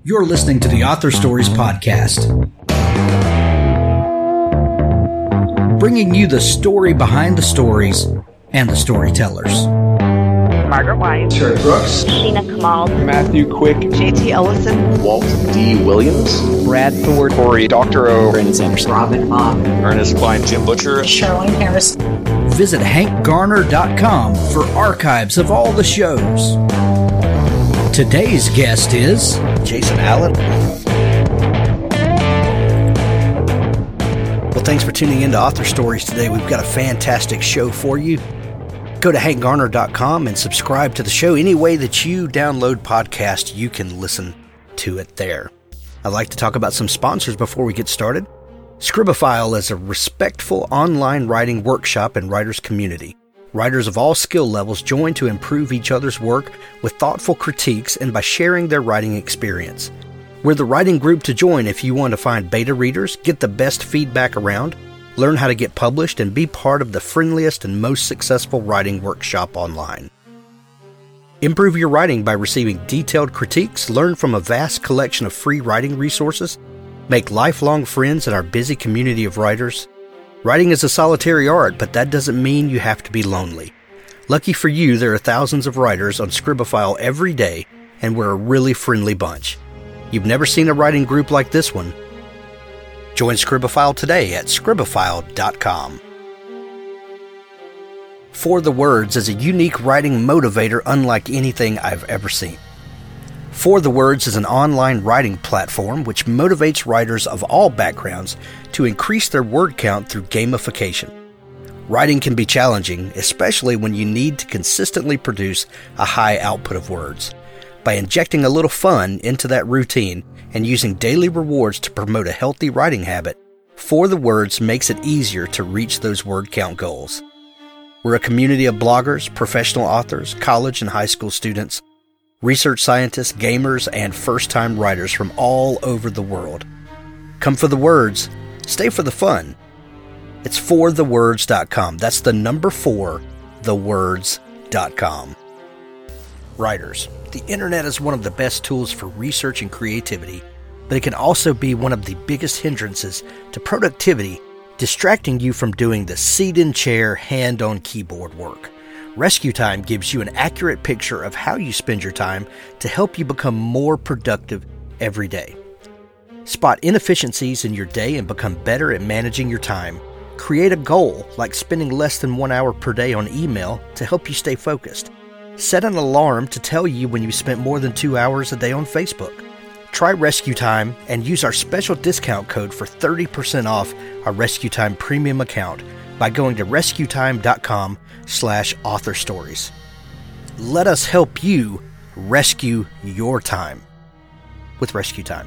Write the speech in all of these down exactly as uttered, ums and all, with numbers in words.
You're listening to the Author Stories Podcast, bringing you the story behind the stories and the storytellers. Margaret White, Terry Brooks, Sheena Kamal, Matthew Quick, J T Ellison, Walt D. Williams, Brad Thor, Corey, Doctor O, Brandon Sanderson, Robin Mock, Ernest Klein, Jim Butcher, Sherwin Harris. Visit hank garner dot com for archives of all the shows. Today's guest is Jason Allen. Well, thanks for tuning in to Author Stories today. We've got a fantastic show for you. Go to hank garner dot com and subscribe to the show. Any way that you download podcasts, you can listen to it there. I'd like to talk about some sponsors before we get started. Scribophile is a respectful online writing workshop and writers community. Writers of all skill levels join to improve each other's work with thoughtful critiques and by sharing their writing experience. We're the writing group to join if you want to find beta readers, get the best feedback around, learn how to get published, and be part of the friendliest and most successful writing workshop online. Improve your writing by receiving detailed critiques, learn from a vast collection of free writing resources, make lifelong friends in our busy community of writers. Writing is a solitary art, but that doesn't mean you have to be lonely. Lucky for you, there are thousands of writers on Scribophile every day, and we're a really friendly bunch. You've never seen a writing group like this one. Join Scribophile today at scribophile dot com. For the Words is a unique writing motivator unlike anything I've ever seen. For the Words is an online writing platform which motivates writers of all backgrounds to increase their word count through gamification. Writing can be challenging, especially when you need to consistently produce a high output of words. By injecting a little fun into that routine and using daily rewards to promote a healthy writing habit, For the Words makes it easier to reach those word count goals. We're a community of bloggers, professional authors, college and high school students, research scientists, gamers, and first-time writers from all over the world. Come for the words, stay for the fun. It's for the words dot com. That's the number four, the words dot com. Writers. The internet is one of the best tools for research and creativity, but it can also be one of the biggest hindrances to productivity, distracting you from doing the seat-in-chair, hand-on-keyboard work. Rescue Time gives you an accurate picture of how you spend your time to help you become more productive every day. Spot inefficiencies in your day and become better at managing your time. Create a goal, like spending less than one hour per day on email to help you stay focused. Set an alarm to tell you when you spent more than two hours a day on Facebook. Try Rescue Time and use our special discount code for thirty percent off our Rescue Time premium account by going to rescue time dot com slash author stories. Let us help you rescue your time with Rescue Time.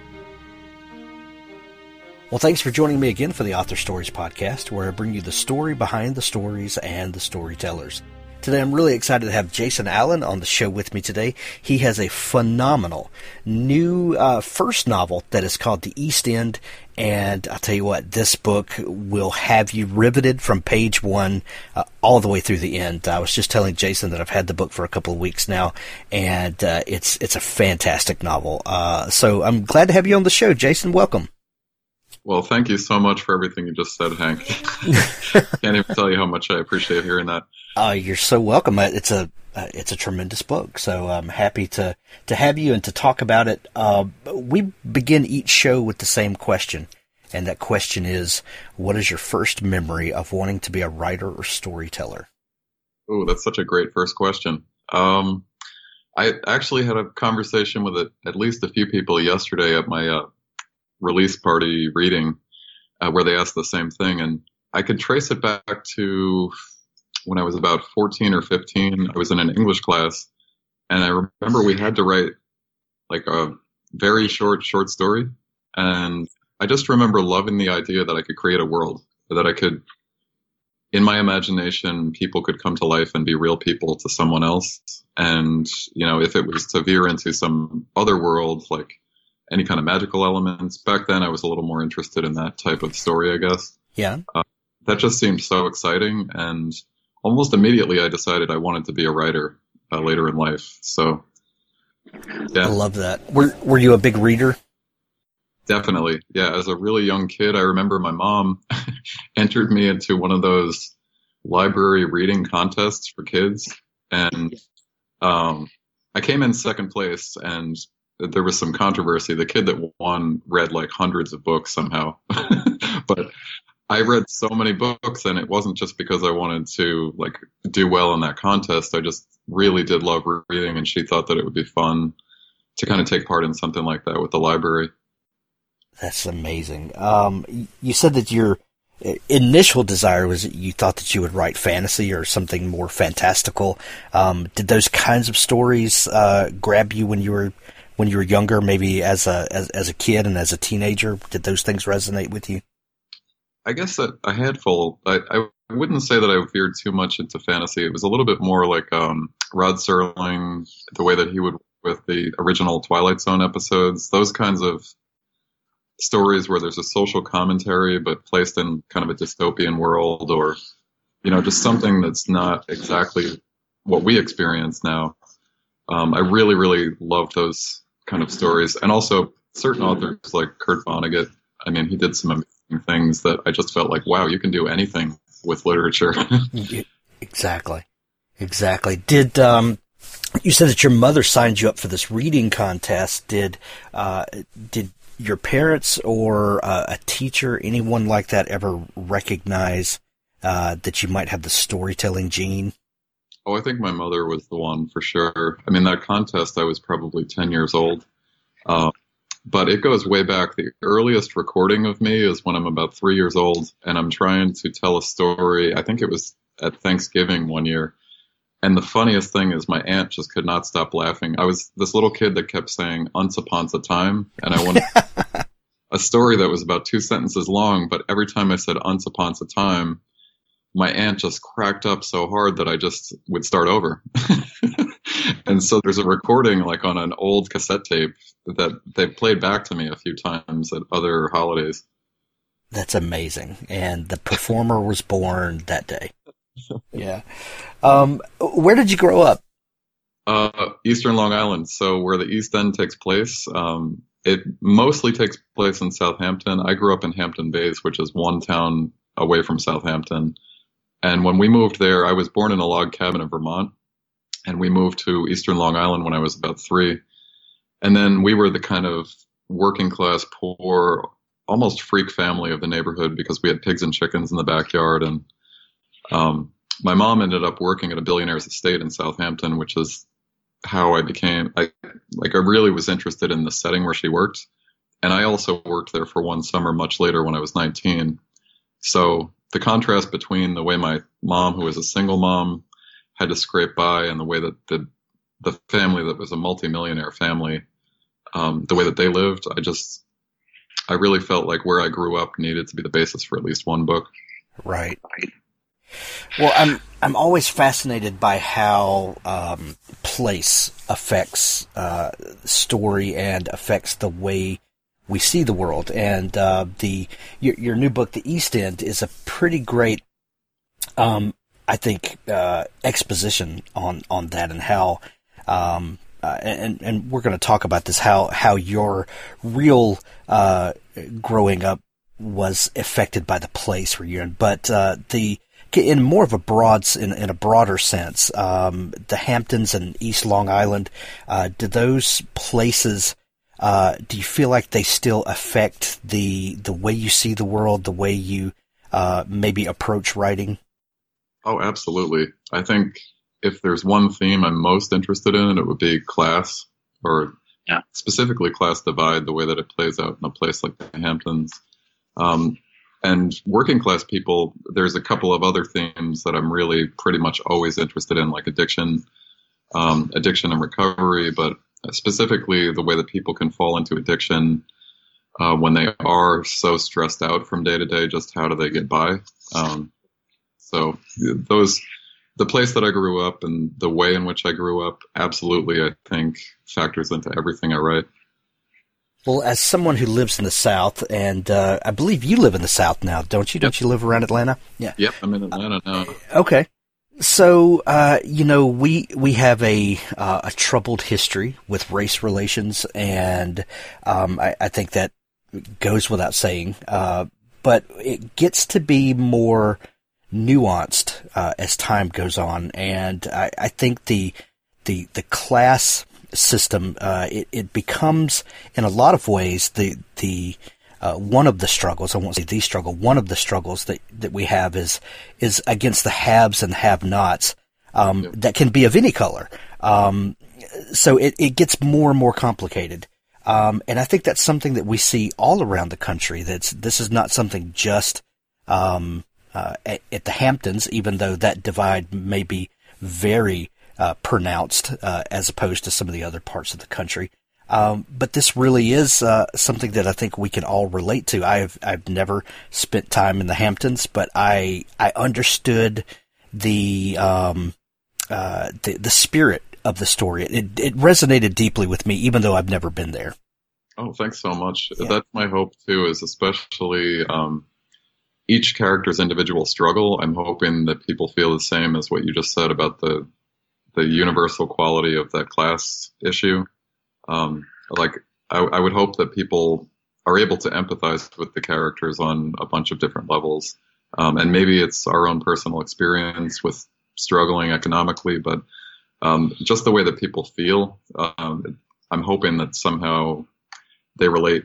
Well, thanks for joining me again for the Author Stories Podcast, where I bring you the story behind the stories and the storytellers. Today, I'm really excited to have Jason Allen on the show with me today. He has a phenomenal new uh, first novel that is called The East End, and I'll tell you what, this book will have you riveted from page one uh, all the way through the end. I was just telling Jason that I've had the book for a couple of weeks now, and uh, it's it's a fantastic novel. Uh, so I'm glad to have you on the show. Jason, welcome. Well, thank you so much for everything you just said, Hank. Can't even tell you how much I appreciate hearing that. Uh, you're so welcome. It's a uh, it's a tremendous book, so I'm happy to, to have you and to talk about it. Uh, we begin each show with the same question, and that question is, what is your first memory of wanting to be a writer or storyteller? Oh, that's such a great first question. Um, I actually had a conversation with a, at least a few people yesterday at my uh, release party reading uh, where they asked the same thing, and I could trace it back to when I was about fourteen or fifteen. I was in an English class, and I remember we had to write like a very short, short story. And I just remember loving the idea that I could create a world, that I could, in my imagination, people could come to life and be real people to someone else. And, you know, if it was to veer into some other world, like any kind of magical elements, back then I was a little more interested in that type of story, I guess. Yeah. Uh, that just seemed so exciting. And almost immediately I decided I wanted to be a writer uh, later in life. So Yeah. I love that. Were Were you a big reader? Definitely. Yeah. As a really young kid, I remember my mom entered me into one of those library reading contests for kids. And um, I came in second place, and there was some controversy. The kid that won read like hundreds of books somehow. But I read so many books, and it wasn't just because I wanted to like do well in that contest. I just really did love reading, and she thought that it would be fun to kind of take part in something like that with the library. That's amazing. Um, you said that your initial desire was that you thought that you would write fantasy or something more fantastical. Um, did those kinds of stories uh, grab you when you were when you were younger, maybe as a as, as a kid and as a teenager? Did those things resonate with you? I guess that a handful. I, I wouldn't say that I veered too much into fantasy. It was a little bit more like um, Rod Serling, the way that he would with the original Twilight Zone episodes, those kinds of stories where there's a social commentary but placed in kind of a dystopian world, or, you know, just something that's not exactly what we experience now. Um, I really, really love those kind of stories. And also certain authors like Kurt Vonnegut. I mean, he did some amazing things that I just felt like, wow, you can do anything with literature. Exactly. Exactly. Did, um, you said that your mother signed you up for this reading contest. Did, uh, did, your parents or uh, a teacher, anyone like that, ever recognize uh, that you might have the storytelling gene? Oh, I think my mother was the one for sure. I mean, that contest, I was probably ten years old. Uh, but it goes way back. The earliest recording of me is when I'm about three years old, and I'm trying to tell a story. I think it was at Thanksgiving one year. And the funniest thing is my aunt just could not stop laughing. I was this little kid that kept saying "Once upon a time," and I wanted a story that was about two sentences long, but every time I said "Once upon a time," my aunt just cracked up so hard that I just would start over. And so there's a recording like on an old cassette tape that they played back to me a few times at other holidays. That's amazing. And the performer was born that day. Yeah. Um, where did you grow up? Uh, Eastern Long Island. So where the East End takes place, um, it mostly takes place in Southampton. I grew up in Hampton Bays, which is one town away from Southampton. And when we moved there, I was born in a log cabin in Vermont, and we moved to Eastern Long Island when I was about three. And then we were the kind of working class, poor, almost freak family of the neighborhood because we had pigs and chickens in the backyard. And Um, my mom ended up working at a billionaire's estate in Southampton, which is how I became, I, like, I really was interested in the setting where she worked. And I also worked there for one summer much later when I was nineteen. So the contrast between the way my mom, who was a single mom, had to scrape by, and the way that the, the family that was a multimillionaire family, um, the way that they lived, I just, I really felt like where I grew up needed to be the basis for at least one book. Right. Well, I'm I'm always fascinated by how um, place affects uh, story and affects the way we see the world. And uh, the your, your new book, The East End, is a pretty great, um, I think, uh, exposition on, on that and how, um, uh, and and we're going to talk about this, how how your real uh, growing up was affected by the place where you're in, but uh, the in more of a broad, in, in a broader sense, um, the Hamptons and East Long Island, uh, do those places, uh, do you feel like they still affect the the way you see the world, the way you uh, maybe approach writing? Oh, absolutely. I think if there's one theme I'm most interested in, it would be class, or yeah. specifically class divide, the way that it plays out in a place like the Hamptons. Um, And working class people, there's a couple of other themes that I'm really pretty much always interested in, like addiction, um, addiction and recovery, but specifically the way that people can fall into addiction uh, when they are so stressed out from day to day. Just how do they get by? Um, so those, the place that I grew up and the way in which I grew up, absolutely, I think factors into everything I write. Well, as someone who lives in the South, and uh, I believe you live in the South now, don't you? Yep. Don't you live around Atlanta? Yeah. Yep, I'm in Atlanta now. Uh, okay. So, uh, you know, we we have a uh, a troubled history with race relations, and um, I, I think that goes without saying. Uh, but it gets to be more nuanced uh, as time goes on, and I, I think the the the class system uh, it, it becomes, in a lot of ways, the the Uh, one of the struggles, I won't say the struggle, one of the struggles that, that we have is is against the haves and have-nots um, yep. that can be of any color. Um, so it, it gets more and more complicated. Um, and I think that's something that we see all around the country. That's This is not something just um, uh, at, at the Hamptons, even though that divide may be very uh, pronounced uh, as opposed to some of the other parts of the country. Um, but this really is uh, something that I think we can all relate to. I've I've never spent time in the Hamptons, but I I understood the um, uh, the, the spirit of the story. It it resonated deeply with me, even though I've never been there. Oh, thanks so much. Yeah. That's my hope too. Is especially um, each character's individual struggle. I'm hoping that people feel the same as what you just said about the the universal quality of that class issue. Um, like, I, I would hope that people are able to empathize with the characters on a bunch of different levels. Um, and maybe it's our own personal experience with struggling economically, but um, just the way that people feel, um, I'm hoping that somehow they relate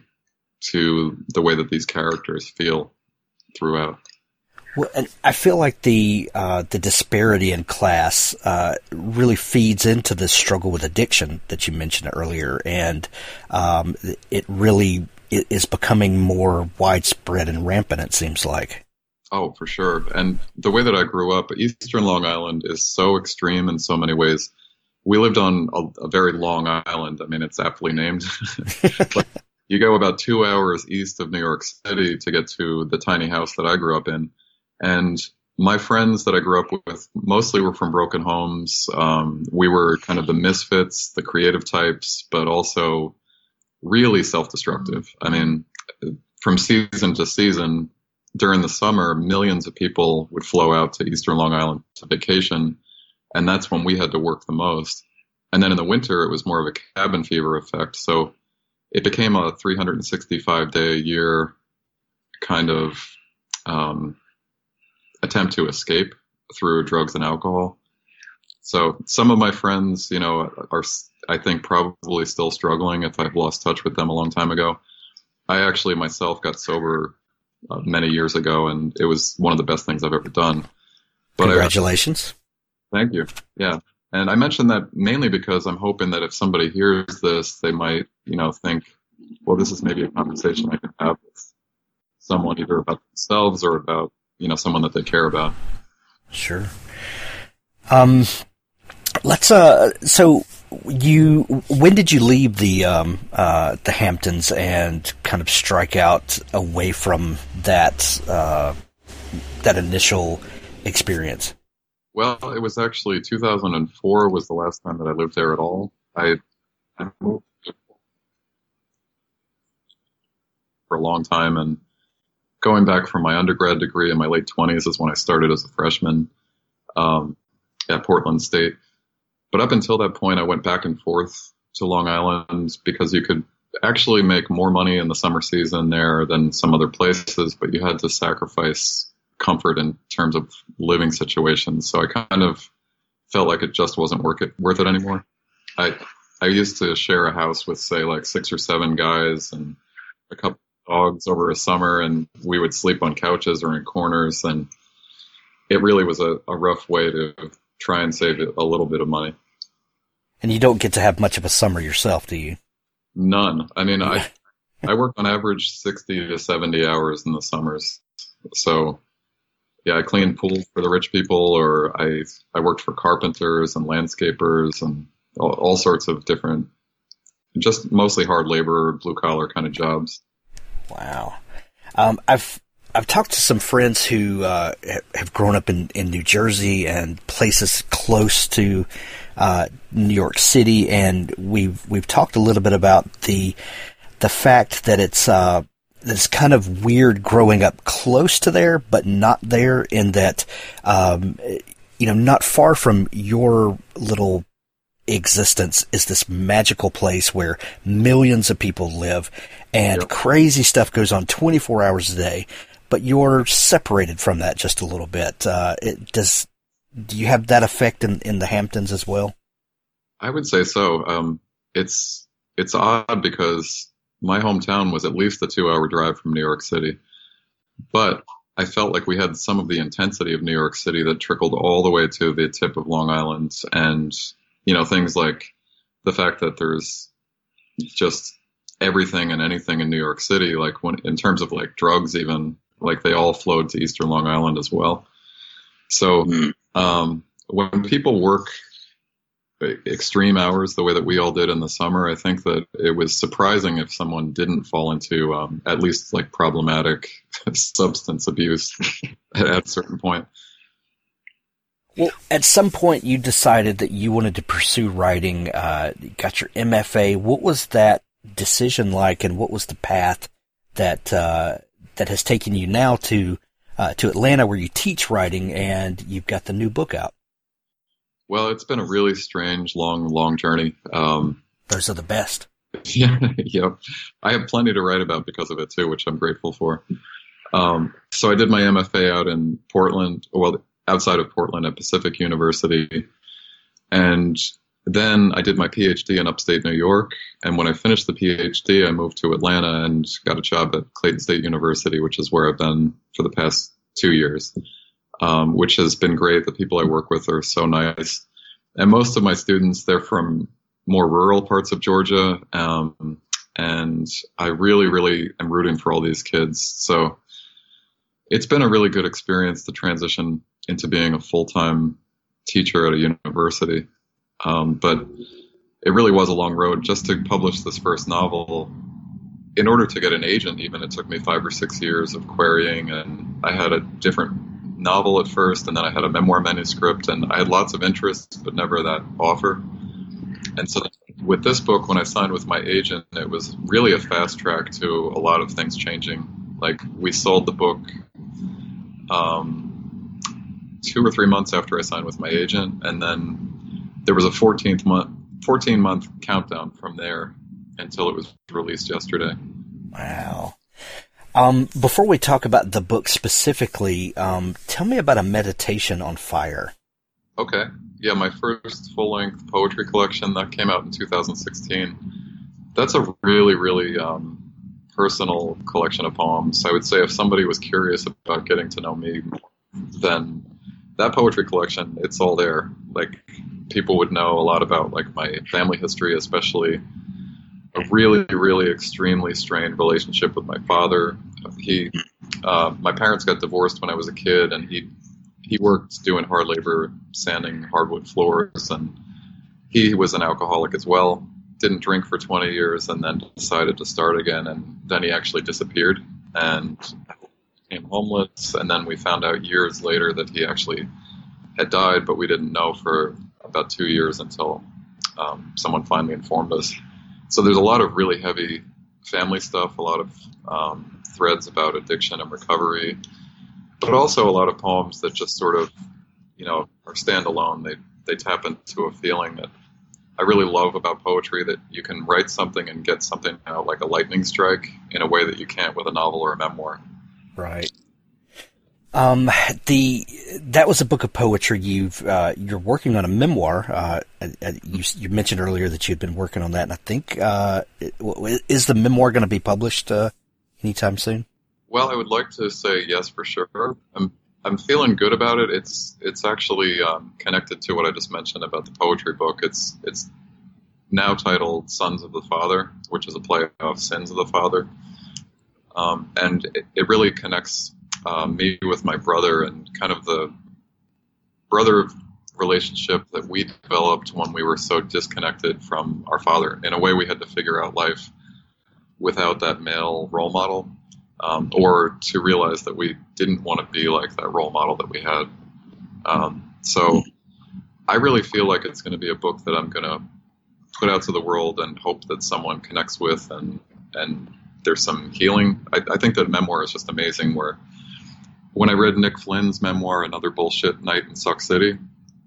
to the way that these characters feel throughout. Well, and I feel like the uh, the disparity in class uh, really feeds into this struggle with addiction that you mentioned earlier, and um, it really is becoming more widespread and rampant, it seems like. Oh, for sure. And the way that I grew up, Eastern Long Island is so extreme in so many ways. We lived on a, a very long island. I mean, it's aptly named. But you go about two hours east of New York City to get to the tiny house that I grew up in. And my friends that I grew up with mostly were from broken homes. Um, we were kind of the misfits, the creative types, but also really self-destructive. I mean, from season to season, during the summer, millions of people would flow out to Eastern Long Island to vacation, and that's when we had to work the most. And then in the winter, it was more of a cabin fever effect. So it became a three hundred sixty-five day a year kind of um, attempt to escape through drugs and alcohol. So some of my friends, you know, are, I think, probably still struggling if I've lost touch with them a long time ago. I actually myself got sober uh, many years ago, and it was one of the best things I've ever done. But Congratulations. I, thank you. Yeah. And I mentioned that mainly because I'm hoping that if somebody hears this, they might, you know, think, well, this is maybe a conversation I can have with someone either about themselves or about, you know, someone that they care about. Sure. Um, let's, uh, so you, when did you leave the, um, uh, the Hamptons and kind of strike out away from that, uh, that initial experience? Well, it was actually two thousand four was the last time that I lived there at all. I, I moved for a long time, and going back from my undergrad degree in my late twenties is when I started as a freshman um, at Portland State. But up until that point, I went back and forth to Long Island because you could actually make more money in the summer season there than some other places, but you had to sacrifice comfort in terms of living situations. So I kind of felt like it just wasn't worth it, worth it anymore. I I used to share a house with, say, like six or seven guys and a couple dogs over a summer, and we would sleep on couches or in corners, and it really was a, a rough way to try and save a little bit of money. And you don't get to have much of a summer yourself, do you? None. I mean, I I work on average sixty to seventy hours in the summers. So, yeah, I cleaned pools for the rich people, or I I worked for carpenters and landscapers and all, all sorts of different, just mostly hard labor, blue collar kind of jobs. Wow. Um, I've I've talked to some friends who uh, have grown up in, in New Jersey and places close to uh, New York City, and we've we've talked a little bit about the the fact that it's uh, it's kind of weird growing up close to there, but not there. In that um, you know, not far from your little existence is this magical place where millions of people live and yep. crazy stuff goes on twenty-four hours a day, but you're separated from that just a little bit. Uh, it does, do you have that effect in, in the Hamptons as well? I would say so. Um, it's, it's odd because my hometown was at least a two hour drive from New York City, but I felt like we had some of the intensity of New York City that trickled all the way to the tip of Long Island. And, you know, things like the fact that there's just everything and anything in New York City, like when, in terms of like drugs, even like they all flowed to Eastern Long Island as well. So, um, when people work extreme hours the way that we all did in the summer, I think that it was surprising if someone didn't fall into um, at least like problematic substance abuse at a certain point. Well, at some point you decided that you wanted to pursue writing, uh, you got your M F A. What was that decision like, and what was the path that uh, that has taken you now to uh, to Atlanta, where you teach writing and you've got the new book out? Well, it's been a really strange, long, long journey. Um, Those are the best. Yeah, yep. I have plenty to write about because of it too, which I'm grateful for. Um, so I did my M F A out in Portland, well, outside of Portland at Pacific University. And then I did my PhD in upstate New York. And when I finished the PhD, I moved to Atlanta and got a job at Clayton State University, which is where I've been for the past two years. Um, which has been great. The people I work with are so nice. And most of my students, they're from more rural parts of Georgia. Um, and I really, really am rooting for all these kids. So it's been a really good experience to transition into being a full-time teacher at a university. Um, but it really was a long road just to publish this first novel. In order to get an agent, even, it took me five or six years of querying, and I had a different novel at first, and then I had a memoir manuscript, and I had lots of interest, but never that offer. And so with this book, when I signed with my agent, it was really a fast track to a lot of things changing. Like, we sold the book um, two or three months after I signed with my agent, and then there was a fourteenth month, fourteen month countdown from there until it was released yesterday. Wow. Um, before we talk about the book specifically, um, tell me about A Meditation on Fire. Okay. Yeah, my first full-length poetry collection that came out in two thousand sixteen. That's a really, really um, personal collection of poems. I would say if somebody was curious about getting to know me, then that poetry collection, it's all there. Like, people would know a lot about like my family history, especially a really, really extremely strained relationship with my father. He, uh, my parents got divorced when I was a kid, and he, he worked doing hard labor, sanding hardwood floors, and he was an alcoholic as well. Didn't drink for twenty years, and then decided to start again, and then he actually disappeared and became homeless. And then we found out years later that he actually had died, but we didn't know for about two years until um, someone finally informed us. So there's a lot of really heavy family stuff, a lot of um, threads about addiction and recovery, but also a lot of poems that just sort of, you know, are standalone. They they tap into a feeling that I really love about poetry, that you can write something and get something out like a lightning strike in a way that you can't with a novel or a memoir. Right. Um, the, that was a book of poetry. You've, uh, you're working on a memoir. Uh, you, you mentioned earlier that you'd been working on that, and I think, uh, is the memoir going to be published, uh, anytime soon? Well, I would like to say yes, for sure. I'm, I'm feeling good about it. It's, it's actually, um, connected to what I just mentioned about the poetry book. It's, it's now titled Sons of the Father, which is a play off Sins of the Father. Um, and it, it really connects Um, me with my brother, and kind of the brother relationship that we developed when we were so disconnected from our father. In a way, we had to figure out life without that male role model, um, or to realize that we didn't want to be like that role model that we had. Um, so I really feel like it's going to be a book that I'm going to put out to the world and hope that someone connects with, and, and there's some healing. I, I think that memoir is just amazing, where when I read Nick Flynn's memoir, Another Bullshit Night in Suck City,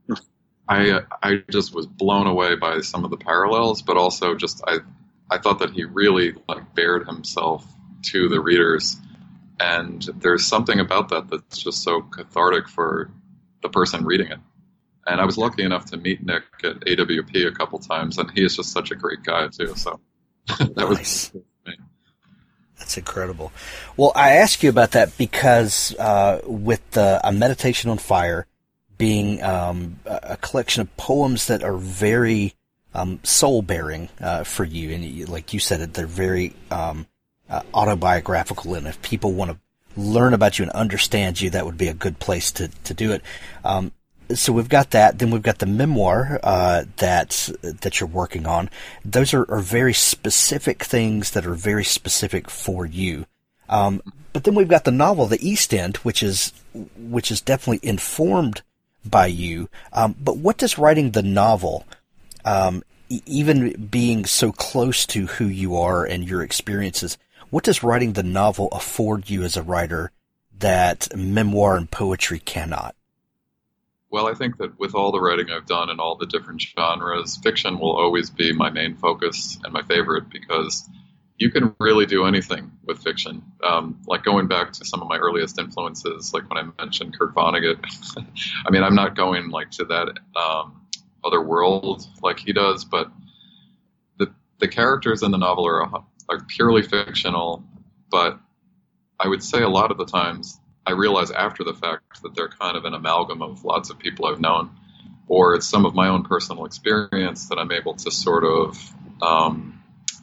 I I just was blown away by some of the parallels, but also just I I thought that he really like bared himself to the readers, and there's something about that that's just so cathartic for the person reading it. And I was lucky enough to meet Nick at A W P a couple times, and he is just such a great guy too. So that Nice. was me. That's incredible. Well, I ask you about that because uh, with the, A Meditation on Fire being um, a a collection of poems that are very um, soul-bearing uh, for you, and you, like you said, they're very um, uh, autobiographical, and if people want to learn about you and understand you, that would be a good place to, to do it. Um, so we've got that. Then we've got the memoir uh, that that you're working on. Those are, are very specific things that are very specific for you. Um, but then we've got the novel, The East End, which is which is definitely informed by you. Um, but what does writing the novel, um, e- even being so close to who you are and your experiences, what does writing the novel afford you as a writer that memoir and poetry cannot? Well, I think that with all the writing I've done in all the different genres, fiction will always be my main focus and my favorite because you can really do anything with fiction. Um, like going back to some of my earliest influences, like when I mentioned Kurt Vonnegut, I mean, I'm not going like to that um, other world like he does, but the the characters in the novel are are purely fictional, but I would say a lot of the times I realize after the fact that they're kind of an amalgam of lots of people I've known, or it's some of my own personal experience that I'm able to sort of um,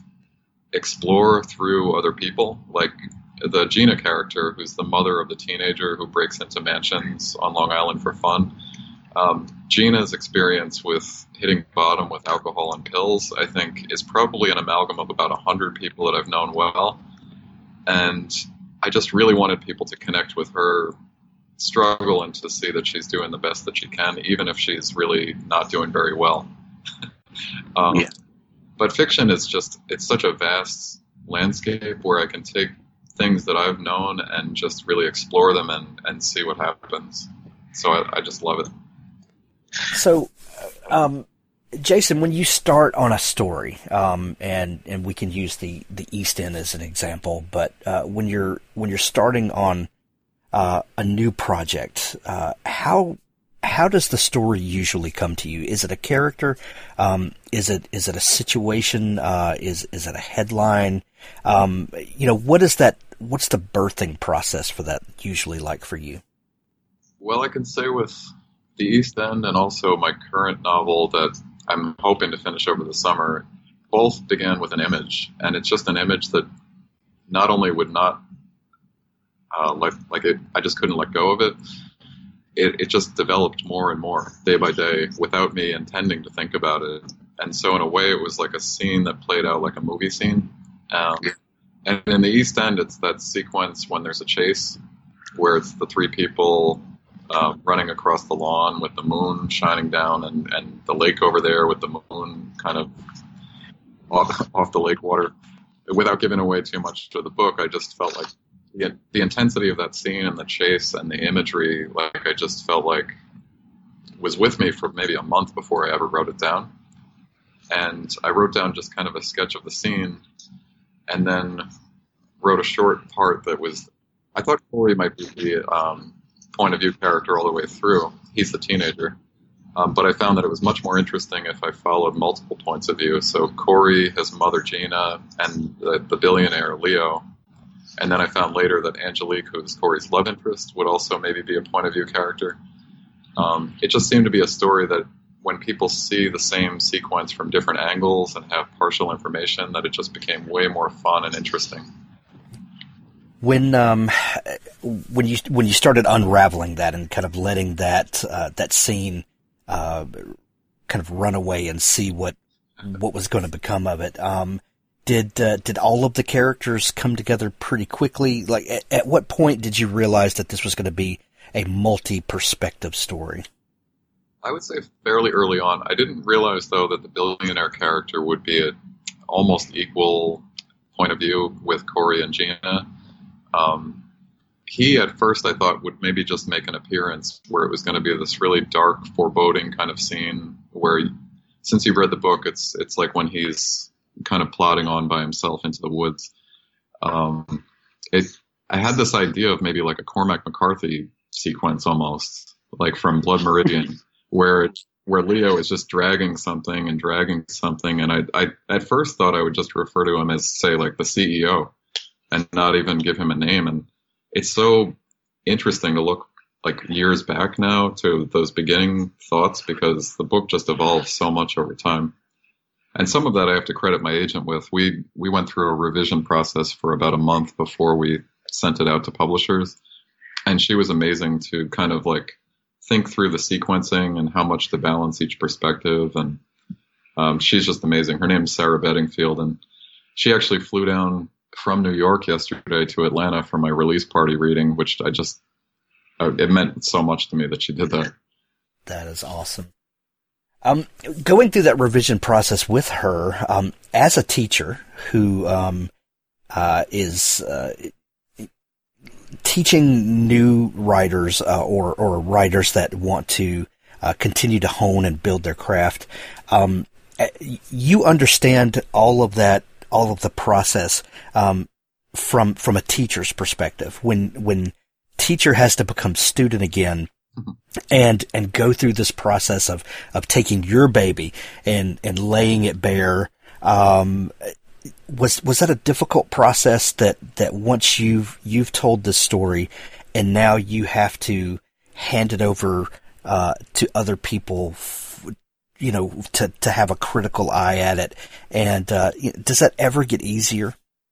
explore through other people. Like the Gina character, who's the mother of the teenager who breaks into mansions on Long Island for fun. Um, Gina's experience with hitting bottom with alcohol and pills, I think, is probably an amalgam of about one hundred people that I've known well. And I just really wanted people to connect with her struggle and to see that she's doing the best that she can, even if she's really not doing very well. um, Yeah. But fiction is just, it's such a vast landscape where I can take things that I've known and just really explore them and, and see what happens. So I, I just love it. So, um, Jason, when you start on a story, um, and, and we can use the, the East End as an example, but, uh, when you're, when you're starting on, uh, a new project, uh, how, how does the story usually come to you? Is it a character? Um, is it, is it a situation? Uh, is, is it a headline? Um, you know, what is that, what's the birthing process for that usually like for you? Well, I can say with The East End and also my current novel that I'm hoping to finish over the summer, both began with an image, and it's just an image that not only would not, uh, like, like it, I just couldn't let go of it. It, it just developed more and more day by day without me intending to think about it. And so in a way, it was like a scene that played out like a movie scene. Um, and in The East End, it's that sequence when there's a chase where it's the three people Uh, running across the lawn with the moon shining down and, and the lake over there with the moon kind of off, off the lake water. Without giving away too much to the book, I just felt like the, the intensity of that scene and the chase and the imagery, like I just felt like was with me for maybe a month before I ever wrote it down. And I wrote down just kind of a sketch of the scene and then wrote a short part that was, I thought Corey might be the um, point of view character all the way through. He's the teenager. Um, but I found that it was much more interesting if I followed multiple points of view. So Corey, his mother Gina, and the, the billionaire Leo. And then I found later that Angelique, who's Corey's love interest, would also maybe be a point of view character. Um, it just seemed to be a story that when people see the same sequence from different angles and have partial information, that it just became way more fun and interesting. When um, when you when you started unraveling that and kind of letting that uh, that scene uh, kind of run away and see what what was going to become of it, um, did uh, did all of the characters come together pretty quickly? Like, at, at what point did you realize that this was going to be a multi-perspective story? I would say fairly early on. I didn't realize though that the billionaire character would be at almost equal point of view with Corey and Gina. Um, he at first I thought would maybe just make an appearance where it was going to be this really dark, foreboding kind of scene where, since you've read the book, it's it's like when he's kind of plodding on by himself into the woods. Um, it I had this idea of maybe like a Cormac McCarthy sequence almost, like from Blood Meridian, where it, where Leo is just dragging something and dragging something, and I I at first thought I would just refer to him as, say, like the C E O, and not even give him a name. And it's so interesting to look like years back now to those beginning thoughts, because the book just evolved so much over time. And some of that I have to credit my agent with. We we went through a revision process for about a month before we sent it out to publishers. And she was amazing to kind of like think through the sequencing and how much to balance each perspective. And um, she's just amazing. Her name's Sarah Bedingfield, and she actually flew down from New York yesterday to Atlanta for my release party reading, which I just, it meant so much to me that she did that. That is awesome. Um, going through that revision process with her, um, as a teacher who, um, uh, is, uh, teaching new writers, uh, or, or writers that want to, uh, continue to hone and build their craft, um, you understand all of that, all of the process, um, from, from a teacher's perspective. When, when teacher has to become student again, and, and go through this process of, of taking your baby and, and laying it bare. Um, was, was that a difficult process that, that once you've, you've told this story and now you have to hand it over, uh, to other people, f- you know, to, to have a critical eye at it? And, uh, does that ever get easier?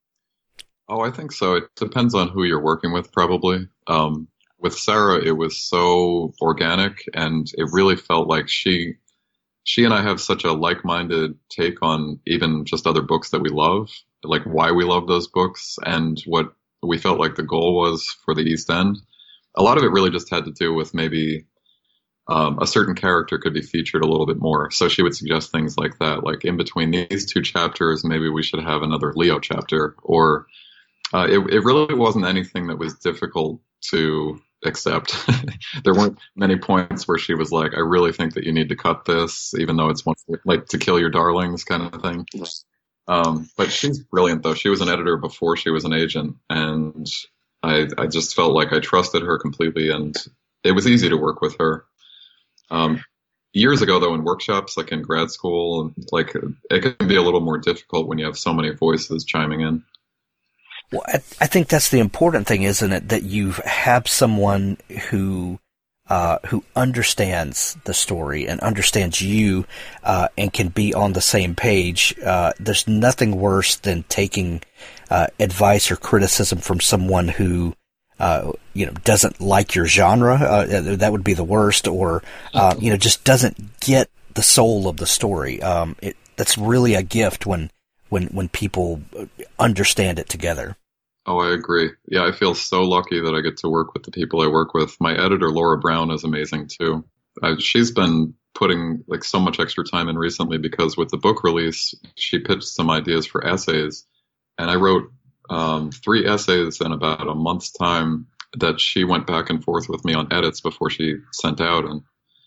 Oh, I think so. It depends on who you're working with, probably. Um, With Sarah, it was so organic, and it really felt like she, she and I have such a like-minded take on even just other books that we love, like why we love those books and what we felt like the goal was for the East End. A lot of it really just had to do with maybe um, a certain character could be featured a little bit more. So she would suggest things like that, like in between these two chapters, maybe we should have another Leo chapter, or uh, it, it really wasn't anything that was difficult to accept. There weren't many points where she was like, I really think that you need to cut this, even though it's one, like To Kill Your Darlings kind of thing. Um, but she's brilliant, though. She was an editor before she was an agent, and I, I just felt like I trusted her completely, and it was easy to work with her. Um, years ago, though, in workshops, like in grad school, like it can be a little more difficult when you have so many voices chiming in. Well, I, I think that's the important thing, isn't it? That you have someone who, uh, who understands the story and understands you, uh, and can be on the same page. Uh, there's nothing worse than taking, uh, advice or criticism from someone who, uh, you know, doesn't like your genre. Uh, that would be the worst, or, uh, you know, just doesn't get the soul of the story. Um, it, that's really a gift when, when, when people understand it together. Oh, I agree. Yeah, I feel so lucky that I get to work with the people I work with. My editor, Laura Brown, is amazing too. Uh, she's been putting like so much extra time in recently, because with the book release, she pitched some ideas for essays, and I wrote um, three essays in about a month's time that she went back and forth with me on edits before she sent out, and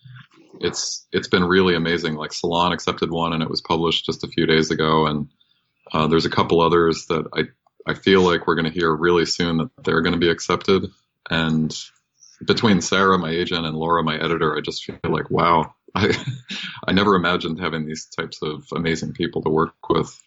it's it's been really amazing. Like Salon accepted one, and it was published just a few days ago, and uh, there's a couple others that I. I feel like we're going to hear really soon that they're going to be accepted. And between Sarah, my agent, and Laura, my editor, I just feel like, wow, I, I never imagined having these types of amazing people to work with.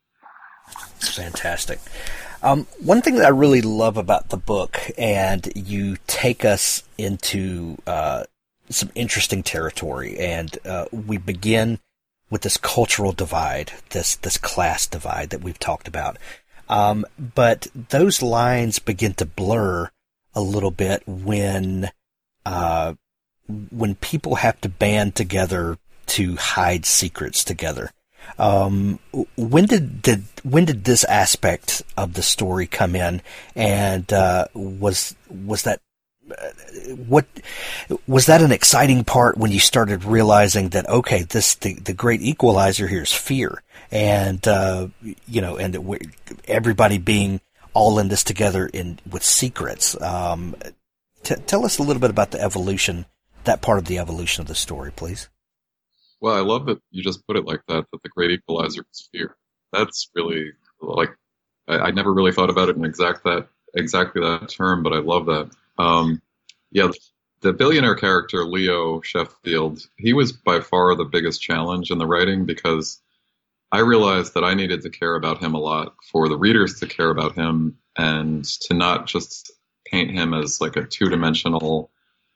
It's fantastic. Um, one thing that I really love about the book, and you take us into uh, some interesting territory, and uh, we begin with this cultural divide, this this class divide that we've talked about. Um, but those lines begin to blur a little bit when, uh, when people have to band together to hide secrets together. Um, when did, did, when did this aspect of the story come in? And, uh, was, was that, uh, what, was that an exciting part when you started realizing that, okay, this, the, the great equalizer here is fear? And, uh, you know, and everybody being all in this together in with secrets. Um, t- tell us a little bit about the evolution, that part of the evolution of the story, please. Well, I love that you just put it like that, that the great equalizer is fear. That's really, like, I, I never really thought about it in exact that exactly that term, but I love that. Um, yeah, the billionaire character, Leo Sheffield, he was by far the biggest challenge in the writing because I realized that I needed to care about him a lot for the readers to care about him and to not just paint him as like a two-dimensional,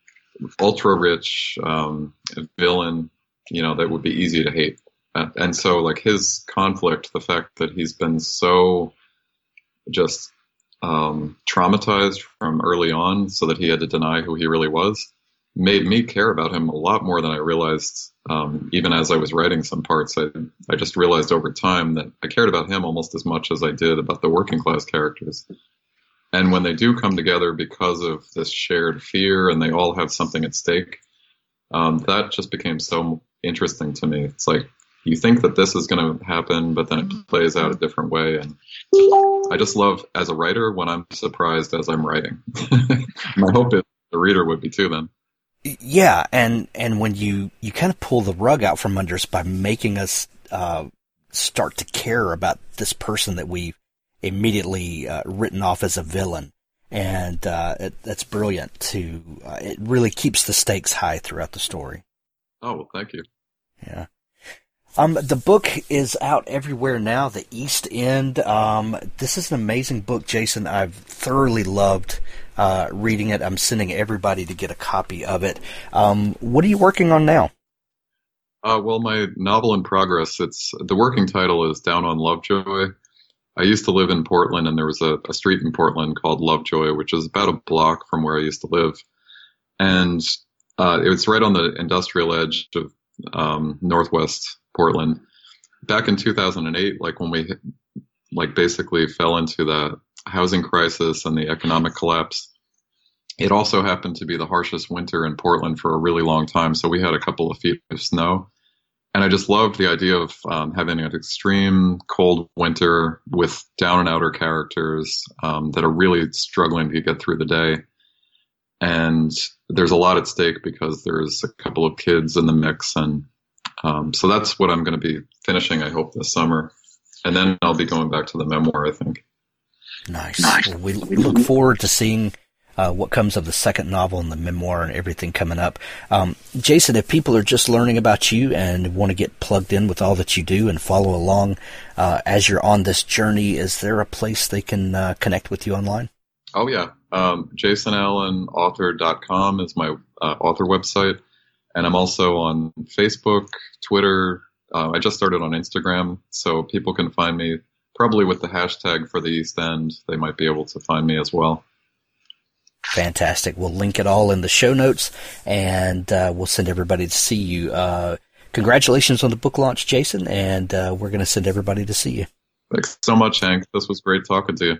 ultra-rich um, villain, you know, that would be easy to hate. And so, like, his conflict, the fact that he's been so just um, traumatized from early on so that he had to deny who he really was, made me care about him a lot more than I realized. Um, even as I was writing some parts, I, I just realized over time that I cared about him almost as much as I did about the working class characters. And when they do come together because of this shared fear and they all have something at stake, um, that just became so interesting to me. It's like, you think that this is going to happen, but then it plays out a different way. And I just love, as a writer, when I'm surprised as I'm writing. My hope is the reader would be too then. Yeah, and, and when you, you kind of pull the rug out from under us by making us uh, start to care about this person that we've immediately uh, written off as a villain. And uh, it, that's brilliant, too. Uh, it really keeps the stakes high throughout the story. Oh, well, thank you. Yeah. Um, the book is out everywhere now, The East End. Um, this is an amazing book, Jason. I've thoroughly loved uh, reading it. I'm sending everybody to get a copy of it. Um, what are you working on now? Uh, well, my novel in progress, it's the working title is Down on Lovejoy. I used to live in Portland, and there was a, a street in Portland called Lovejoy, which is about a block from where I used to live. And uh, it was right on the industrial edge of um, Northwest Portland. Back in two thousand eight, like when we like basically fell into the housing crisis and the economic collapse, it also happened to be the harshest winter in Portland for a really long time. So we had a couple of feet of snow. And I just loved the idea of um, having an extreme cold winter with down and outer characters um, that are really struggling to get through the day. And there's a lot at stake because there's a couple of kids in the mix. And um, so that's what I'm going to be finishing, I hope, this summer. And then I'll be going back to the memoir, I think. Nice. nice. Well, we, we look forward to seeing uh, what comes of the second novel and the memoir and everything coming up. Um, Jason, if people are just learning about you and want to get plugged in with all that you do and follow along uh, as you're on this journey, is there a place they can uh, connect with you online? Oh, yeah. Um, jason allen author dot com is my uh, author website. And I'm also on Facebook, Twitter. Uh, I just started on Instagram, so people can find me probably with the hashtag for the East End. They might be able to find me as well. Fantastic. We'll link it all in the show notes, and uh, we'll send everybody to see you. Uh, congratulations on the book launch, Jason, and uh, we're going to send everybody to see you. Thanks so much, Hank. This was great talking to you.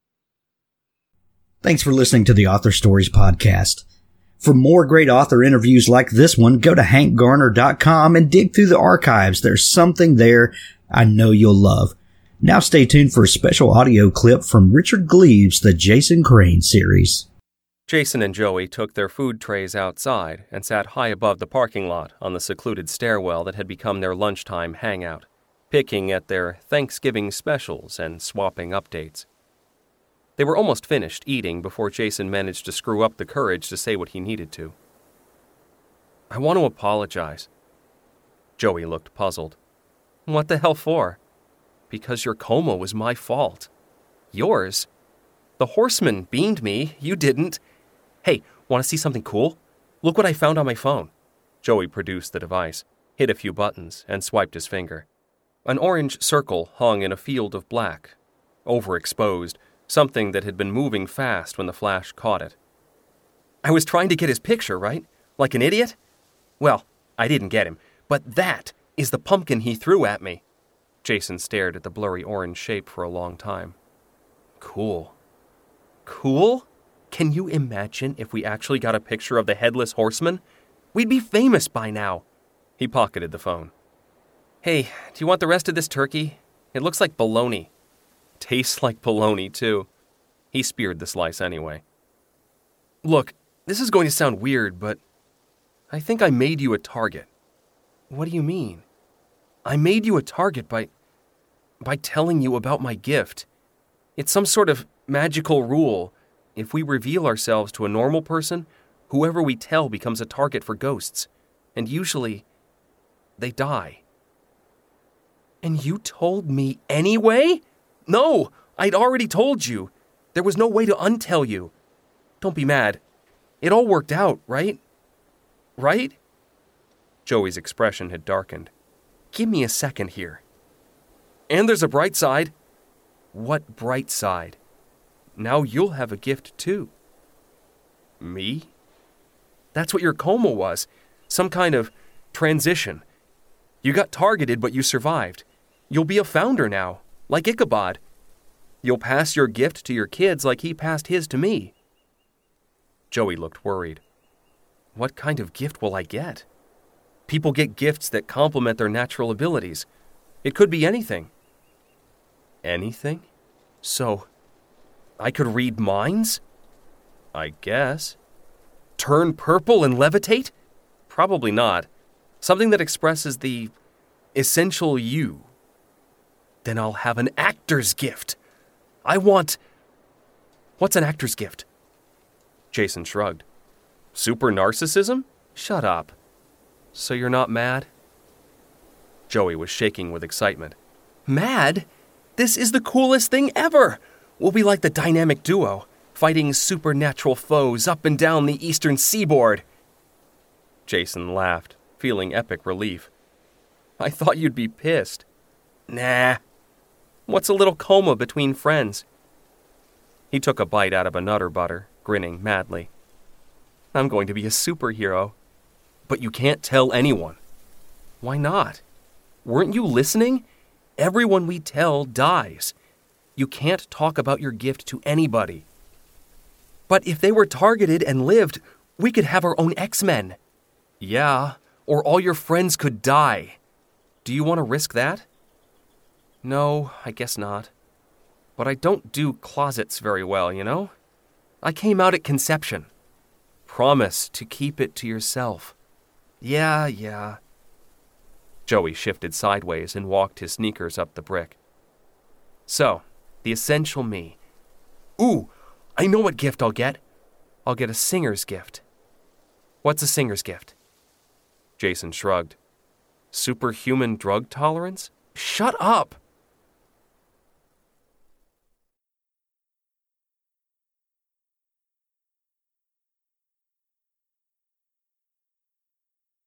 Thanks for listening to the Author Stories podcast. For more great author interviews like this one, go to hank garner dot com and dig through the archives. There's something there I know you'll love. Now stay tuned for a special audio clip from Richard Gleaves' The Jason Crane series. Jason and Joey took their food trays outside and sat high above the parking lot on the secluded stairwell that had become their lunchtime hangout, picking at their Thanksgiving specials and swapping updates. They were almost finished eating before Jason managed to screw up the courage to say what he needed to. "I want to apologize." Joey looked puzzled. "What the hell for?" "Because your coma was my fault." "Yours? The horseman beamed me. You didn't." "Hey, want to see something cool? Look what I found on my phone." Joey produced the device, hit a few buttons, and swiped his finger. An orange circle hung in a field of black, overexposed, something that had been moving fast when the flash caught it. "I was trying to get his picture, right? Like an idiot? Well, I didn't get him, but that is the pumpkin he threw at me." Jason stared at the blurry orange shape for a long time. "Cool. Cool? Can you imagine if we actually got a picture of the Headless Horseman? We'd be famous by now." He pocketed the phone. "Hey, do you want the rest of this turkey? It looks like bologna." "Tastes like bologna, too," He speared the slice anyway. Look, this is going to sound weird, but I think I made you a target. What do you mean? I made you a target by... by telling you about my gift. It's some sort of magical rule. If we reveal ourselves to a normal person, whoever we tell becomes a target for ghosts. And usually, they die. And you told me anyway? No, I'd already told you. There was no way to untell you. Don't be mad. It all worked out, right? Right? Joey's expression had darkened. Give me a second here. And there's a bright side. What bright side? Now you'll have a gift too. Me? That's what your coma was. Some kind of transition. You got targeted, but you survived. You'll be a founder now, like Ichabod. You'll pass your gift to your kids like he passed his to me. Joey looked worried. What kind of gift will I get? People get gifts that complement their natural abilities. It could be anything. Anything? So, I could read minds? I guess. Turn purple and levitate? Probably not. Something that expresses the essential you. Then I'll have an actor's gift. I want... What's an actor's gift? Jason shrugged. Super narcissism? Shut up. So you're not mad? Joey was shaking with excitement. Mad? This is the coolest thing ever! We'll be like the dynamic duo, fighting supernatural foes up and down the eastern seaboard. Jason laughed, feeling epic relief. I thought you'd be pissed. Nah. What's a little coma between friends? He took a bite out of a Nutter Butter, grinning madly. I'm going to be a superhero. But you can't tell anyone. Why not? Weren't you listening? Everyone we tell dies. You can't talk about your gift to anybody. But if they were targeted and lived, we could have our own X-Men. Yeah, or all your friends could die. Do you want to risk that? No, I guess not. But I don't do closets very well, you know? I came out at conception. Promise to keep it to yourself. Yeah, yeah. Joey shifted sideways and walked his sneakers up the brick. So, the essential me. Ooh, I know what gift I'll get. I'll get a singer's gift. What's a singer's gift? Jason shrugged. Superhuman drug tolerance? Shut up!